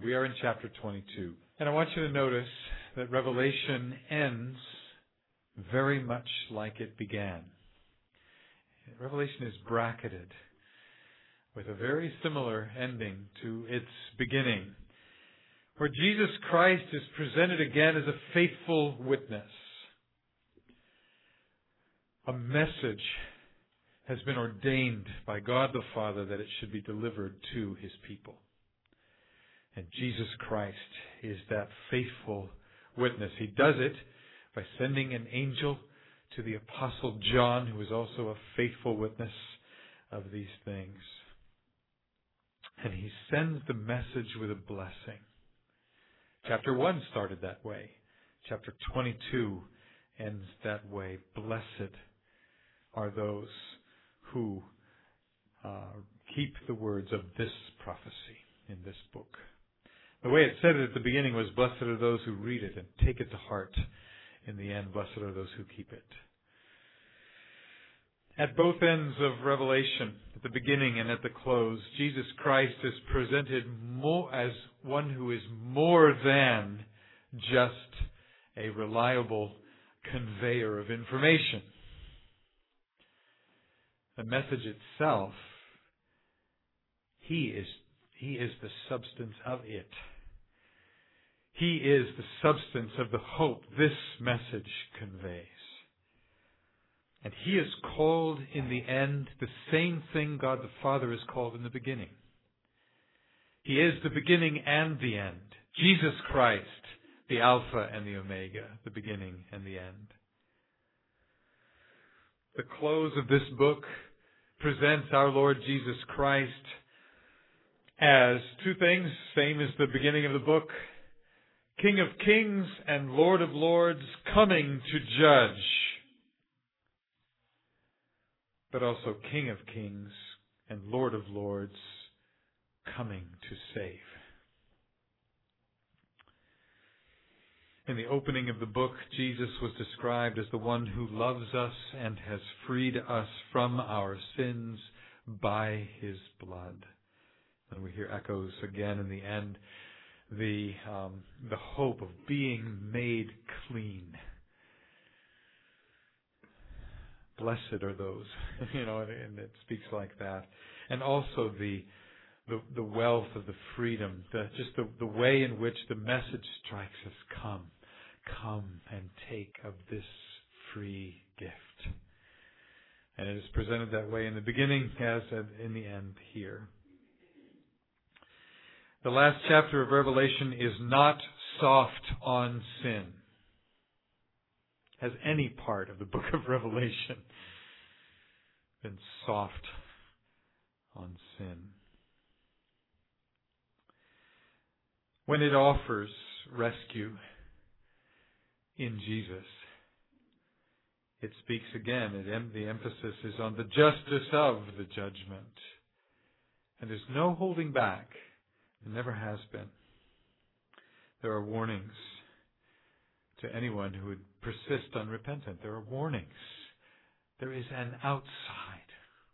We are in chapter 22. And I want you to notice that Revelation ends very much like it began. Revelation is bracketed with a very similar ending to its beginning, where Jesus Christ is presented again as a faithful witness. A message has been ordained by God the Father that it should be delivered to His people. And Jesus Christ is that faithful witness. He does it by sending an angel to the Apostle John, who is also a faithful witness of these things. And he sends the message with a blessing. Chapter 1 started that way. Chapter 22 ends that way. Blessed are those who keep the words of this prophecy in this book. The way it said it at the beginning was, blessed are those who read it and take it to heart. In the end, blessed are those who keep it. At both ends of Revelation, at the beginning and at the close, Jesus Christ is presented more as one who is more than just a reliable conveyor of information. The message itself, He is the substance of it. He is the substance of the hope this message conveys. And He is called in the end the same thing God the Father is called in the beginning. He is the beginning and the end. Jesus Christ, the Alpha and the Omega, the beginning and the end. The close of this book presents our Lord Jesus Christ as two things, same as the beginning of the book. King of kings and Lord of lords, coming to judge. But also King of kings and Lord of lords, coming to save. In the opening of the book, Jesus was described as the one who loves us and has freed us from our sins by His blood. And we hear echoes again in the end, the hope of being made clean. Blessed are those, and it speaks like that. And also the wealth of the freedom, the way in which the message strikes us. Come and take of this free gift. And it is presented that way in the beginning as in the end here. The last chapter of Revelation is not soft on sin. Has any part of the book of Revelation been soft on sin? When it offers rescue in Jesus, it speaks again. The emphasis is on the justice of the judgment. And there's no holding back. There never has been. There are warnings to anyone who would persist unrepentant. There are warnings. There is an outside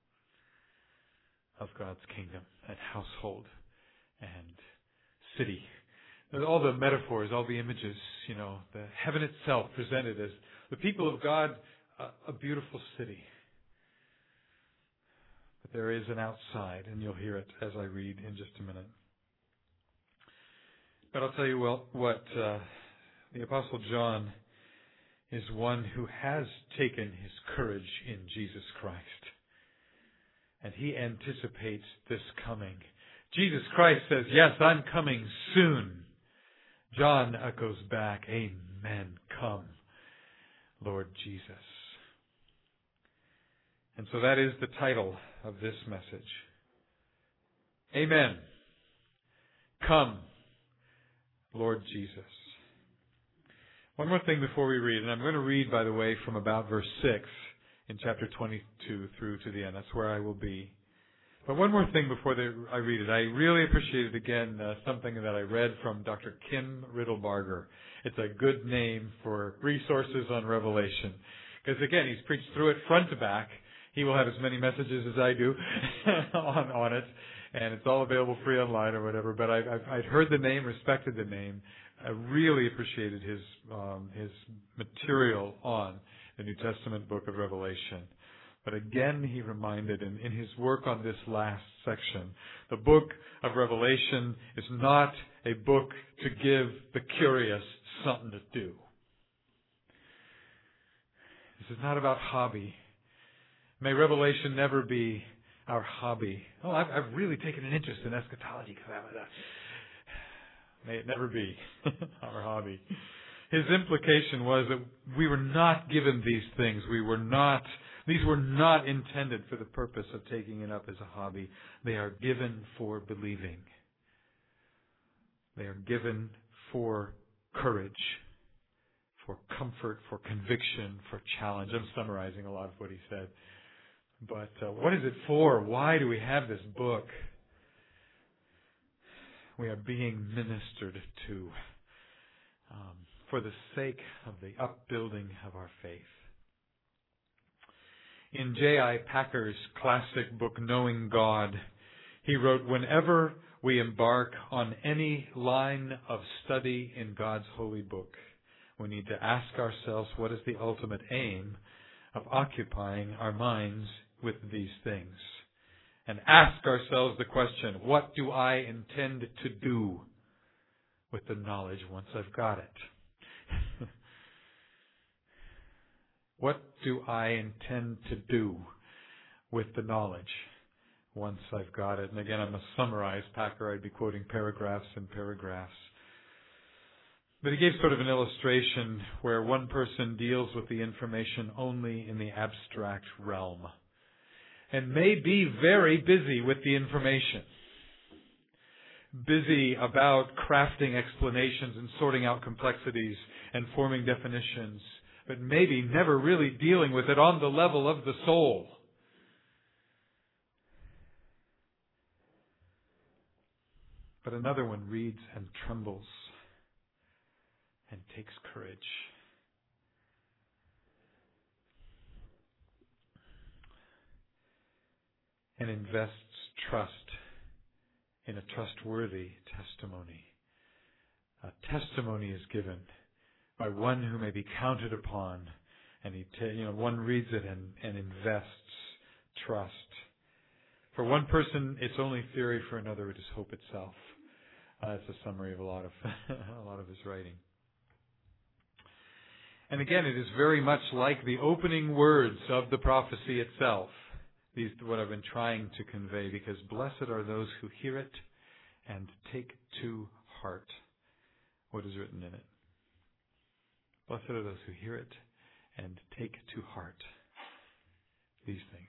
of God's kingdom and household and city. There's all the metaphors, all the images, the heaven itself presented as the people of God, a beautiful city. But there is an outside, and you'll hear it as I read in just a minute. But I'll tell you what the Apostle John is one who has taken his courage in Jesus Christ. And he anticipates this coming. Jesus Christ says, yes, I'm coming soon. John echoes back, amen, come, Lord Jesus. And so that is the title of this message. Amen. Come, Lord Jesus. One more thing before we read, and I'm going to read, by the way, from about verse 6 in chapter 22 through to the end. That's where I will be. But one more thing before I read it. I really appreciated, again, something that I read from Dr. Kim Riddlebarger. It's a good name for resources on Revelation. Because, again, he's preached through it front to back. He will have as many messages as I do on it. and it's all available free online or whatever. But I'd heard the name, respected the name. I really appreciated his material on the New Testament book of Revelation. But again, he reminded in his work on this last section, the book of Revelation is not a book to give the curious something to do. This is not about hobby. May Revelation never be our hobby. Oh, I've really taken an interest in eschatology because may it never be our hobby. His implication was that we were not given these things. These were not intended for the purpose of taking it up as a hobby. They are given for believing. They are given for courage, for comfort, for conviction, for challenge. I'm summarizing a lot of what he said. But what is it for? Why do we have this book? We are being ministered to for the sake of the upbuilding of our faith. In J.I. Packer's classic book, Knowing God, he wrote, "Whenever we embark on any line of study in God's holy book, we need to ask ourselves what is the ultimate aim of occupying our minds with these things. And ask ourselves the question, what do I intend to do with the knowledge once I've got it? What do I intend to do with the knowledge once I've got it?" And again, I'm going to summarize Packer. I'd be quoting paragraphs and paragraphs. But he gave sort of an illustration where one person deals with the information only in the abstract realm and may be very busy with the information. Busy about crafting explanations and sorting out complexities and forming definitions, but maybe never really dealing with it on the level of the soul. But another one reads and trembles and takes courage. And invests trust in a trustworthy testimony. A testimony is given by one who may be counted upon, and one reads it and invests trust. For one person, it's only theory. For another, it is hope itself. That's a summary of a lot of his writing. And again, it is very much like the opening words of the prophecy itself. These are what I've been trying to convey, because blessed are those who hear it and take to heart what is written in it. Blessed are those who hear it and take to heart these things.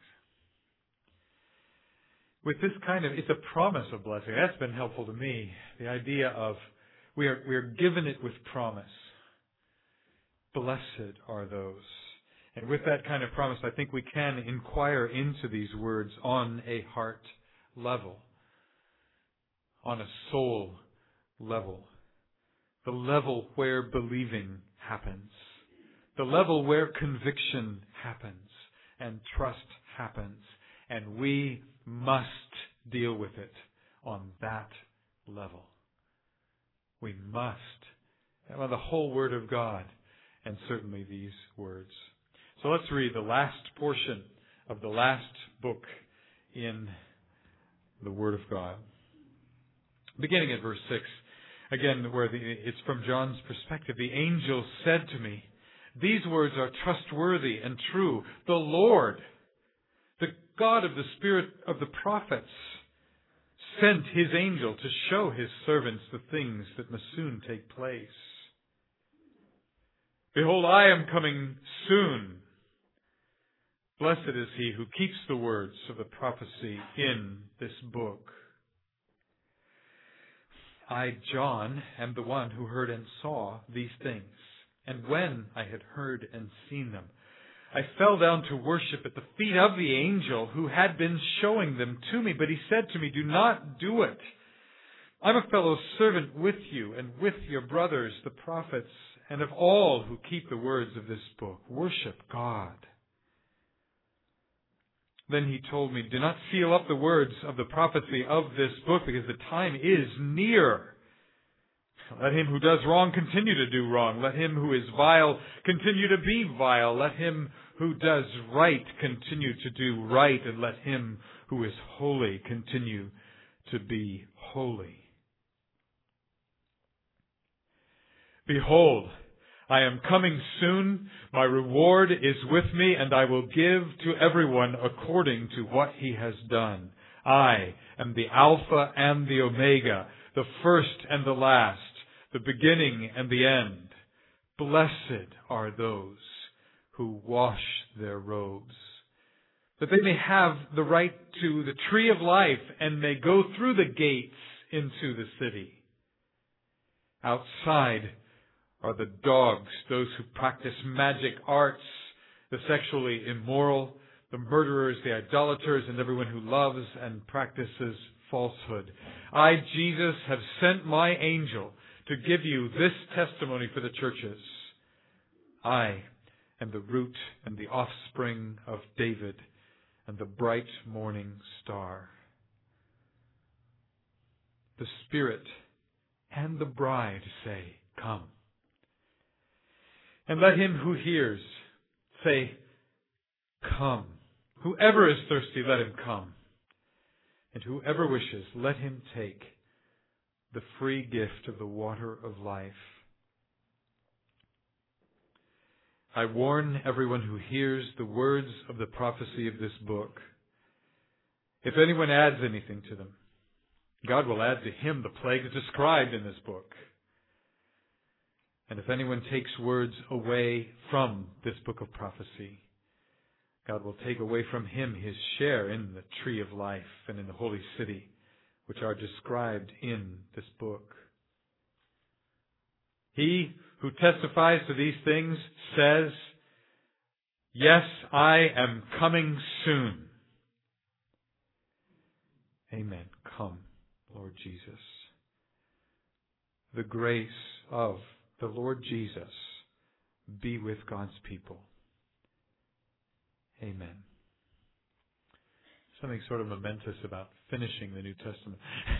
With this it's a promise of blessing. That's been helpful to me. The idea of we are given it with promise. Blessed are those. And with that kind of promise, I think we can inquire into these words on a heart level, on a soul level, the level where believing happens, the level where conviction happens and trust happens, and we must deal with it on that level. We must. On the whole Word of God, and certainly these words. So let's read the last portion of the last book in the Word of God. Beginning at verse 6, again, where it's from John's perspective. "The angel said to me, these words are trustworthy and true. The Lord, the God of the Spirit of the prophets, sent His angel to show His servants the things that must soon take place. Behold, I am coming soon. Blessed is he who keeps the words of the prophecy in this book. I, John, am the one who heard and saw these things. And when I had heard and seen them, I fell down to worship at the feet of the angel who had been showing them to me. But he said to me, do not do it. I'm a fellow servant with you and with your brothers, the prophets, and of all who keep the words of this book. Worship God. Then he told me, "Do not seal up the words of the prophecy of this book, because the time is near. Let him who does wrong continue to do wrong. Let him who is vile continue to be vile. Let him who does right continue to do right. And let him who is holy continue to be holy. Behold, I am coming soon. My reward is with me, and I will give to everyone according to what he has done. I am the Alpha and the Omega, the first and the last, the beginning and the end. Blessed are those who wash their robes, that they may have the right to the tree of life and may go through the gates into the city. Outside are the dogs, those who practice magic arts, the sexually immoral, the murderers, the idolaters, and everyone who loves and practices falsehood. I, Jesus, have sent my angel to give you this testimony for the churches. I am the root and the offspring of David and the bright morning star. The Spirit and the bride say, "Come." And let him who hears say, "Come." Whoever is thirsty, let him come. And whoever wishes, let him take the free gift of the water of life. I warn everyone who hears the words of the prophecy of this book. If anyone adds anything to them, God will add to him the plagues described in this book. And if anyone takes words away from this book of prophecy, God will take away from him his share in the tree of life and in the holy city, which are described in this book. He who testifies to these things says, "Yes, I am coming soon." Amen. Come, Lord Jesus. The grace of the Lord Jesus be with God's people. Amen. Something sort of momentous about finishing the New Testament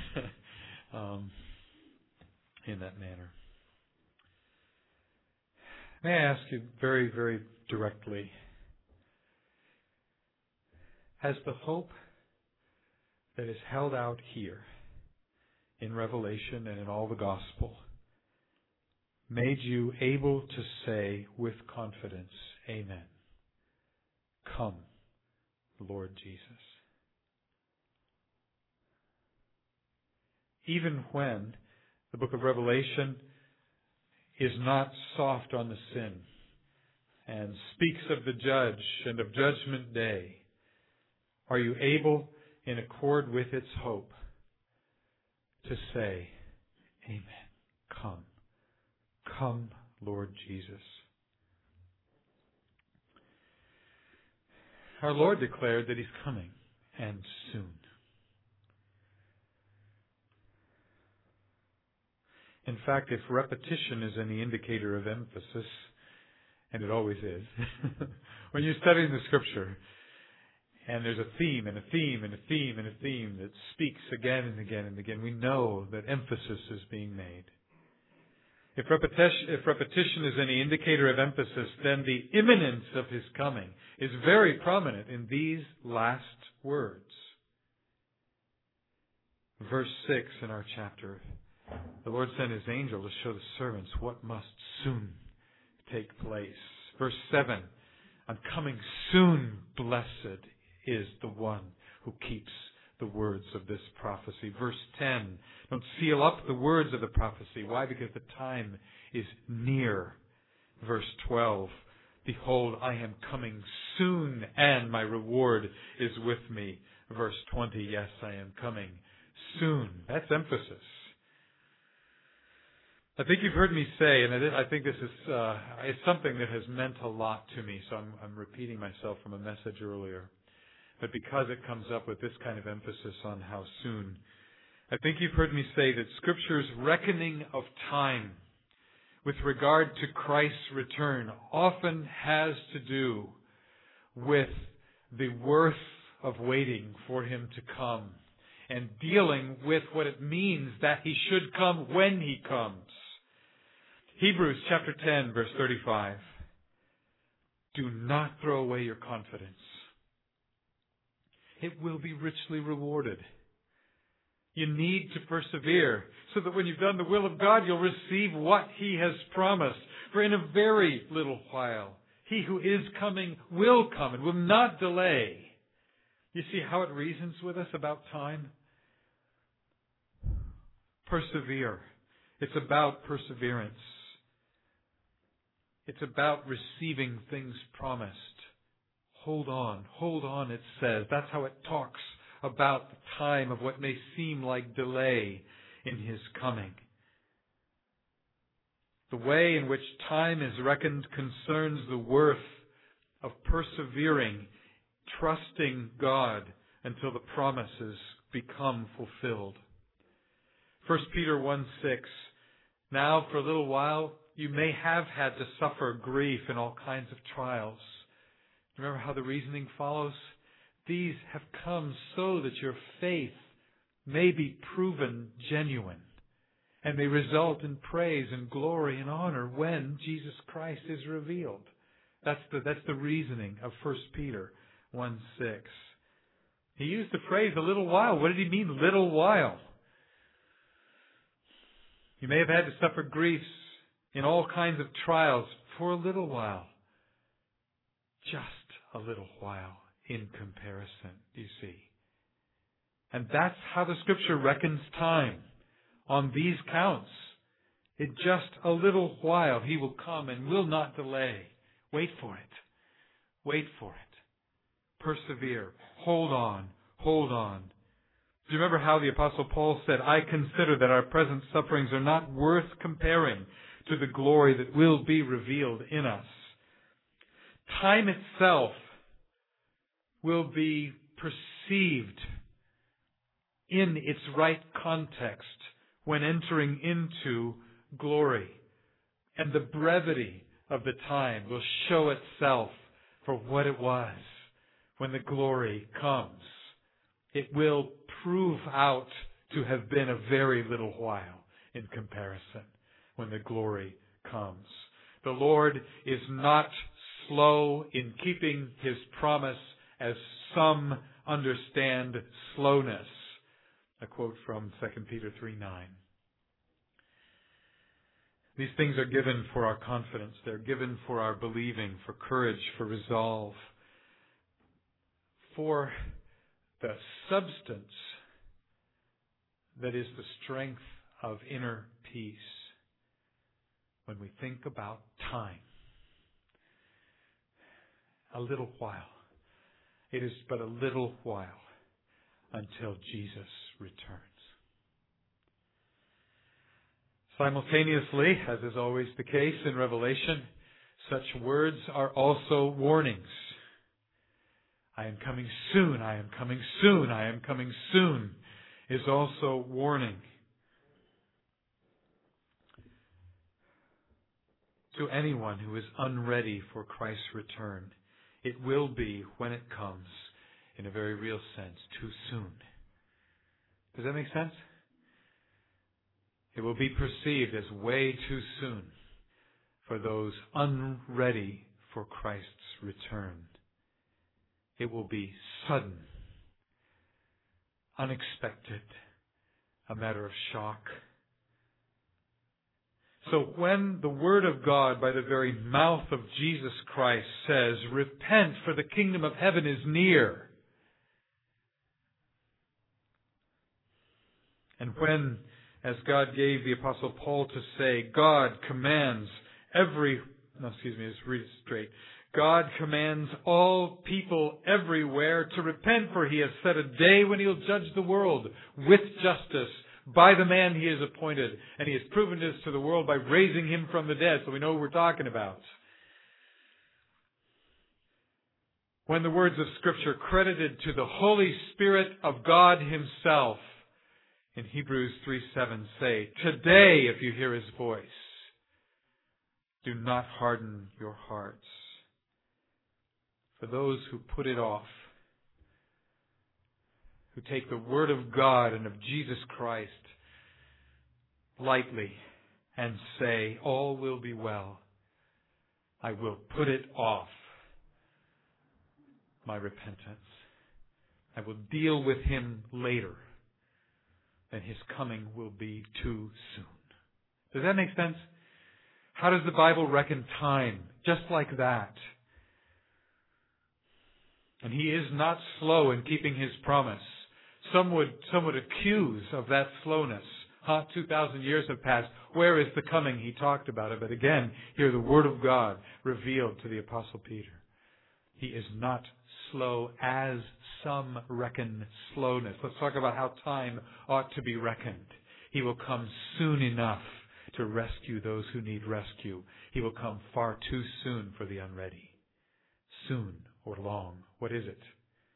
in that manner. May I ask you very, very directly, has the hope that is held out here in Revelation and in all the Gospel made you able to say with confidence, "Amen. Come, Lord Jesus"? Even when the book of Revelation is not soft on the sin and speaks of the judge and of Judgment Day, are you able, in accord with its hope, to say, "Amen. Come. Come, Lord Jesus"? Our Lord declared that He's coming, and soon. In fact, if repetition is any indicator of emphasis, and it always is, when you're studying the Scripture, and there's a theme and a theme and a theme and a theme that speaks again and again and again, we know that emphasis is being made. If repetition is any indicator of emphasis, then the imminence of His coming is very prominent in these last words. Verse 6 in our chapter, the Lord sent His angel to show the servants what must soon take place. Verse 7, I'm coming soon, blessed is the one who keeps the words of this prophecy. Verse 10, don't seal up the words of the prophecy. Why? Because the time is near. Verse 12, behold, I am coming soon, and my reward is with me. Verse 20, yes, I am coming soon. That's emphasis. I think you've heard me say, and I think this is it's something that has meant a lot to me, so I'm repeating myself from a message earlier. But because it comes up with this kind of emphasis on how soon, I think you've heard me say that Scripture's reckoning of time with regard to Christ's return often has to do with the worth of waiting for Him to come and dealing with what it means that He should come when He comes. Hebrews chapter 10, verse 35. Do not throw away your confidence. It will be richly rewarded. You need to persevere so that when you've done the will of God, you'll receive what He has promised. For in a very little while, He who is coming will come and will not delay. You see how it reasons with us about time? Persevere. It's about perseverance. It's about receiving things promised. Hold on, it says. That's how it talks about the time of what may seem like delay in His coming. The way in which time is reckoned concerns the worth of persevering, trusting God until the promises become fulfilled. 1 Peter 1:6. Now for a little while you may have had to suffer grief in all kinds of trials. Remember how the reasoning follows? These have come so that your faith may be proven genuine and may result in praise and glory and honor when Jesus Christ is revealed. That's the reasoning of 1 Peter 1:6. He used the phrase a little while. What did he mean, little while? You may have had to suffer griefs in all kinds of trials for a little while. Just a little while in comparison, you see. And that's how the Scripture reckons time on these counts. In just a little while He will come and will not delay. Wait for it. Wait for it. Persevere. Hold on. Hold on. Do you remember how the Apostle Paul said, I consider that our present sufferings are not worth comparing to the glory that will be revealed in us. Time itself will be perceived in its right context when entering into glory. And the brevity of the time will show itself for what it was when the glory comes. It will prove out to have been a very little while in comparison when the glory comes. The Lord is not slow in keeping His promise, as some understand slowness. A quote from 2 Peter 3:9. These things are given for our confidence. They're given for our believing, for courage, for resolve, for the substance that is the strength of inner peace when we think about time. A little while. It is but a little while until Jesus returns. Simultaneously, as is always the case in Revelation, such words are also warnings. I am coming soon, I am coming soon, I am coming soon is also warning. To anyone who is unready for Christ's return, it will be, when it comes, in a very real sense, too soon. Does that make sense? It will be perceived as way too soon for those unready for Christ's return. It will be sudden, unexpected, a matter of shock. So when the Word of God, by the very mouth of Jesus Christ, says, repent, for the kingdom of heaven is near. And when, as God gave the Apostle Paul to say, God commands God commands all people everywhere to repent, for He has set a day when He'll judge the world with justice by the man He has appointed. And He has proven this to the world by raising Him from the dead, so we know what we're talking about. When the words of Scripture credited to the Holy Spirit of God Himself in Hebrews 3:7 say, today, if you hear His voice, do not harden your hearts. For those who put it off, who take the Word of God and of Jesus Christ lightly and say, all will be well. I will put it off, my repentance. I will deal with him later, and his coming will be too soon. Does that make sense? How does the Bible reckon time? Just like that. And he is not slow in keeping his promise. Some would accuse of that slowness. 2,000 years have passed. Where is the coming? He talked about it. But again, here the Word of God revealed to the Apostle Peter. He is not slow as some reckon slowness. Let's talk about how time ought to be reckoned. He will come soon enough to rescue those who need rescue. He will come far too soon for the unready. Soon or long. What is it?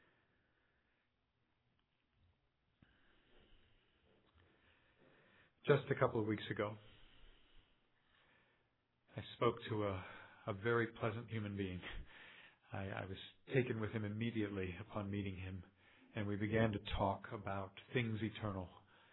Just a couple of weeks ago, I spoke to a very pleasant human being. I was taken with him immediately upon meeting him, and we began to talk about things eternal.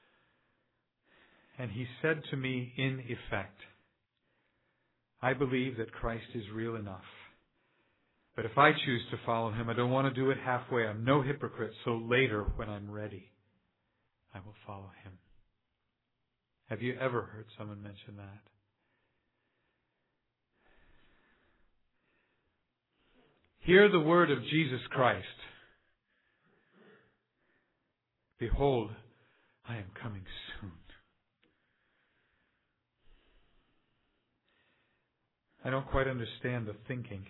And he said to me, in effect, I believe that Christ is real enough. But if I choose to follow him, I don't want to do it halfway. I'm no hypocrite, so later, when I'm ready, I will follow him. Have you ever heard someone mention that? Hear the word of Jesus Christ. Behold, I am coming soon. I don't quite understand the thinking.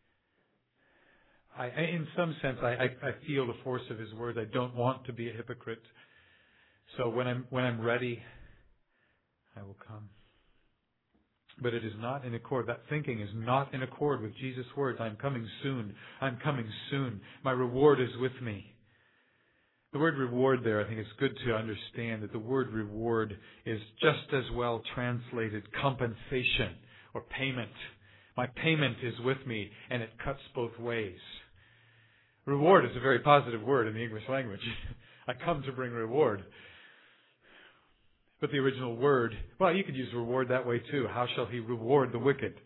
In some sense, I feel the force of his words. I don't want to be a hypocrite. So when I'm ready, I will come. But it is not in accord. That thinking is not in accord with Jesus' words. I'm coming soon. I'm coming soon. My reward is with me. The word reward there, I think it's good to understand that the word reward is just as well translated compensation or payment. My payment is with me, and it cuts both ways. Reward is a very positive word in the English language. I come to bring reward. But the original word, well, you could use reward that way too. How shall he reward the wicked?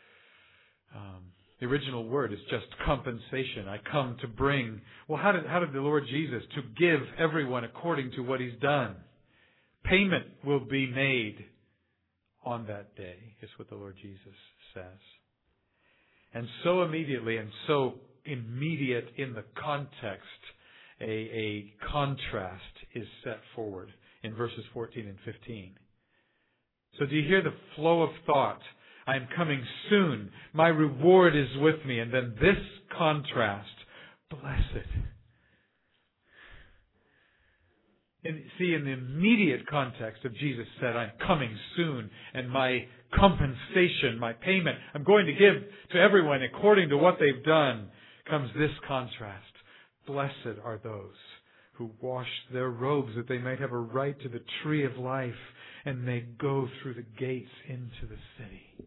The original word is just compensation. I come to bring. Well, how did the Lord Jesus? To give everyone according to what he's done. Payment will be made on that day, is what the Lord Jesus says. And so immediately and so immediate in the context, a contrast is set forward in verses 14 and 15. So do you hear the flow of thought? I am coming soon. My reward is with me. And then this contrast, blessed. And see, in the immediate context of Jesus said, I'm coming soon, and my compensation, my payment, I'm going to give to everyone according to what they've done, comes this contrast. Blessed are those who wash their robes that they might have a right to the tree of life and may go through the gates into the city.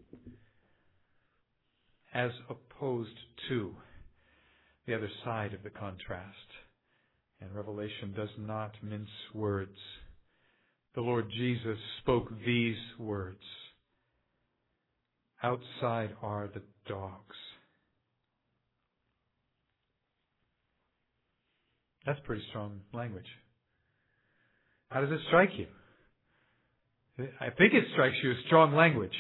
As opposed to the other side of the contrast. And Revelation does not mince words. The Lord Jesus spoke these words. Outside are the dogs. That's pretty strong language. How does it strike you? I think it strikes you as strong language.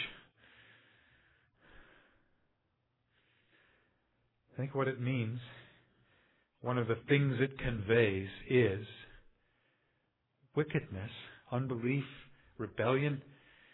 I think what it means, one of the things it conveys is wickedness, unbelief, rebellion.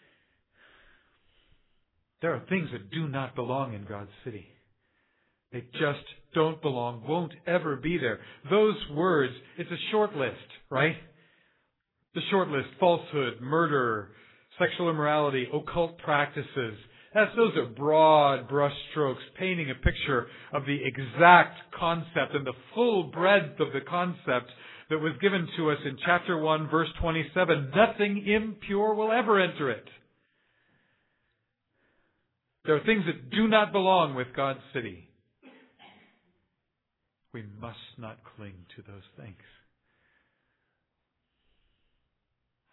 There are things that do not belong in God's city. They just don't belong, won't ever be there. Those words, it's a short list, right? The short list, falsehood, murder, sexual immorality, occult practices. Those are broad brushstrokes painting a picture of the exact concept and the full breadth of the concept that was given to us in chapter 1, verse 27. Nothing impure will ever enter it. There are things that do not belong with God's city. We must not cling to those things.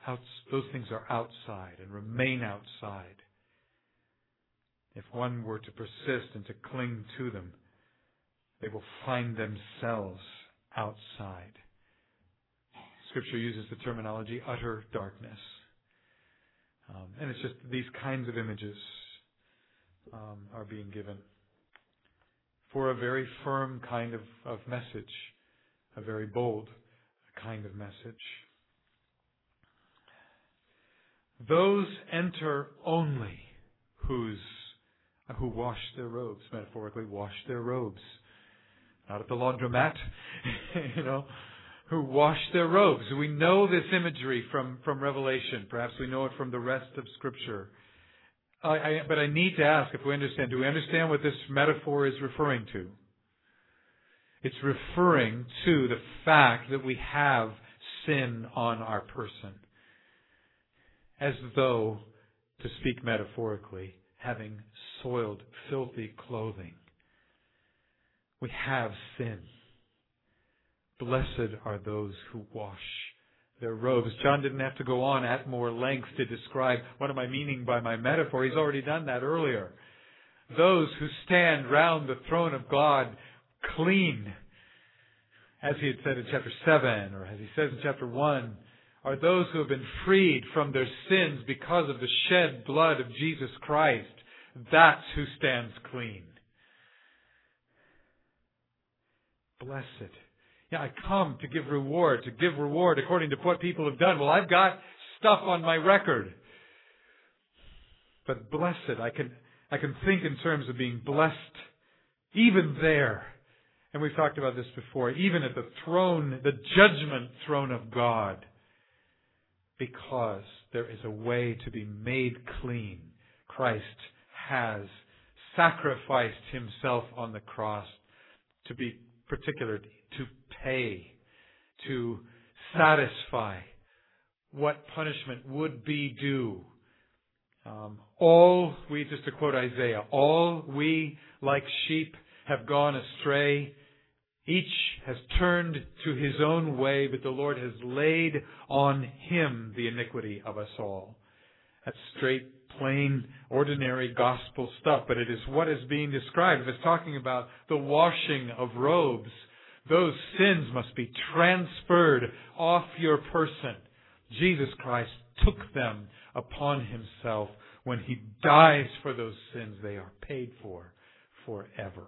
Those things are outside and remain outside. If one were to persist and to cling to them, they will find themselves outside. Scripture uses the terminology utter darkness. And it's just these kinds of images are being given for a very firm kind of message, a very bold kind of message. Those enter only who wash their robes, metaphorically wash their robes. Not at the laundromat, who wash their robes. We know this imagery from Revelation. Perhaps we know it from the rest of Scripture. But I need to ask if we understand. Do we understand what this metaphor is referring to? It's referring to the fact that we have sin on our person. As though, to speak metaphorically, having soiled, filthy clothing. We have sin. Blessed are those who wash their robes. John didn't have to go on at more length to describe what am I meaning by my metaphor. He's already done that earlier. Those who stand round the throne of God clean, as he had said in chapter 7, or as he says in chapter 1, are those who have been freed from their sins because of the shed blood of Jesus Christ. That's who stands clean. Blessed. Yeah, I come to give reward according to what people have done. Well, I've got stuff on my record. But blessed, I can think in terms of being blessed even there. And we've talked about this before, even at the throne, the judgment throne of God. Because there is a way to be made clean. Christ has sacrificed himself on the cross to be particular, to pay, to satisfy what punishment would be due. Just to quote Isaiah, all we like sheep have gone astray. Each has turned to his own way, but the Lord has laid on him the iniquity of us all. That's straight, plain, ordinary gospel stuff, but it is what is being described. If it's talking about the washing of robes, those sins must be transferred off your person. Jesus Christ took them upon himself. When he dies for those sins, they are paid for forever.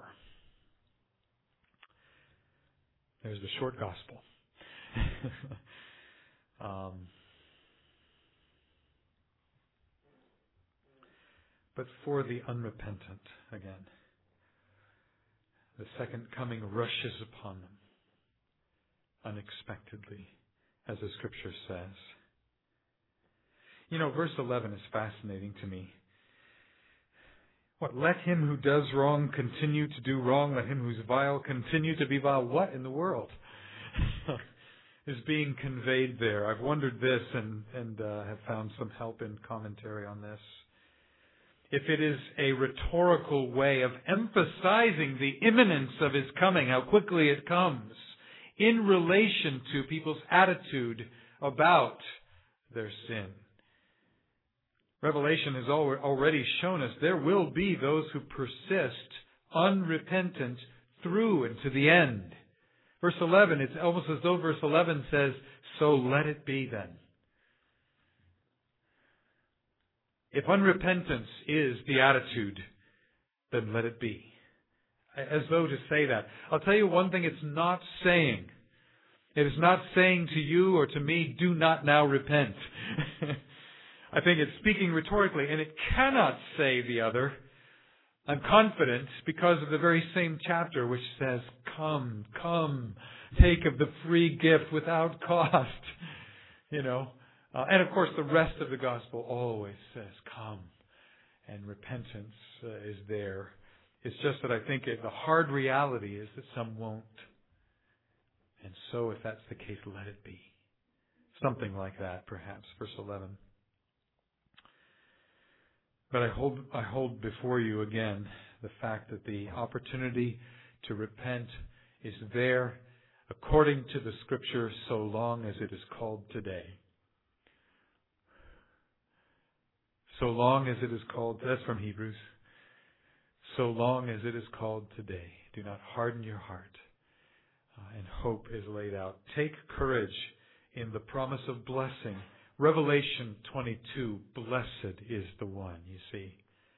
There's the short gospel. But for the unrepentant, again, the second coming rushes upon them unexpectedly, as the Scripture says. Verse 11 is fascinating to me. Let him who does wrong continue to do wrong. Let him who's vile continue to be vile. What in the world is being conveyed there? I've wondered this and have found some help in commentary on this. If it is a rhetorical way of emphasizing the imminence of his coming, how quickly it comes, in relation to people's attitude about their sin. Revelation has already shown us there will be those who persist unrepentant through and to the end. Verse 11, it's almost as though verse 11 says, so let it be then. If unrepentance is the attitude, then let it be. As though to say that. I'll tell you one thing it's not saying. It is not saying to you or to me, do not now repent. I think it's speaking rhetorically, and it cannot say the other. I'm confident because of the very same chapter which says, come, take of the free gift without cost. And of course the rest of the gospel always says, come. And repentance is there. It's just that I think the hard reality is that some won't. And so if that's the case, let it be. Something like that, perhaps, verse 11. But I hold before you again the fact that the opportunity to repent is there according to the Scripture so long as it is called today. So long as it is called, that's from Hebrews, so long as it is called today, do not harden your heart, and hope is laid out. Take courage in the promise of blessing. Revelation 22, blessed is the one, you see.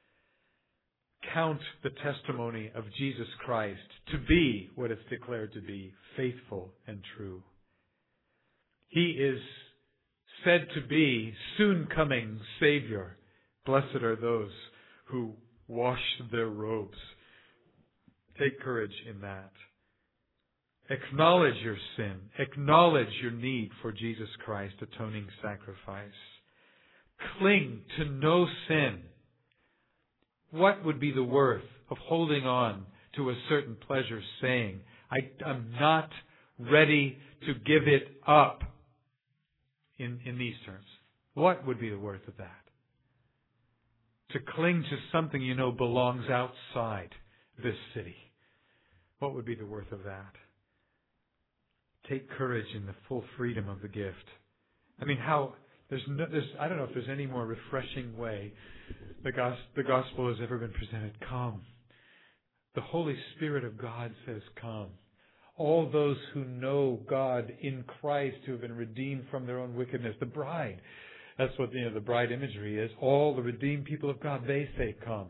Count the testimony of Jesus Christ to be what it's declared to be, faithful and true. He is said to be soon coming Savior. Blessed are those who wash their robes. Take courage in that. Acknowledge your sin. Acknowledge your need for Jesus Christ, atoning sacrifice. Cling to no sin. What would be the worth of holding on to a certain pleasure, saying, I'm not ready to give it up, in these terms? What would be the worth of that? To cling to something you know belongs outside this city. What would be the worth of that? Take courage in the full freedom of the gift. I mean, I don't know if there's any more refreshing way the gospel has ever been presented. Come. The Holy Spirit of God says, come. All those who know God in Christ, who have been redeemed from their own wickedness. The bride. That's what the bride imagery is. All the redeemed people of God, they say, come.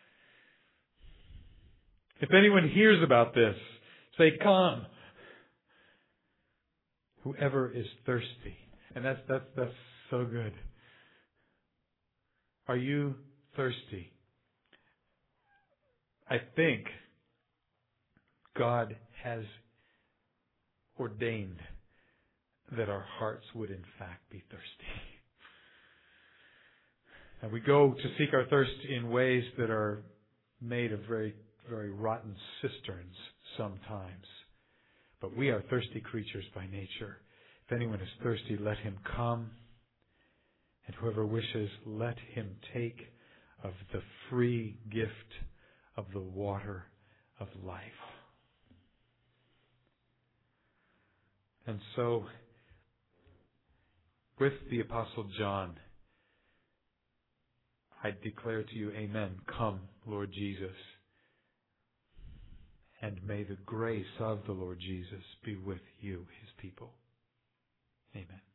If anyone hears about this, say, come. Whoever is thirsty. And that's so good. Are you thirsty? I think God has ordained that our hearts would in fact be thirsty. And we go to seek our thirst in ways that are made of very, very rotten cisterns sometimes. But we are thirsty creatures by nature. If anyone is thirsty, let him come. And whoever wishes, let him take of the free gift of the water of life. And so, with the Apostle John, I declare to you, amen. Come, Lord Jesus. And may the grace of the Lord Jesus be with you, his people. Amen.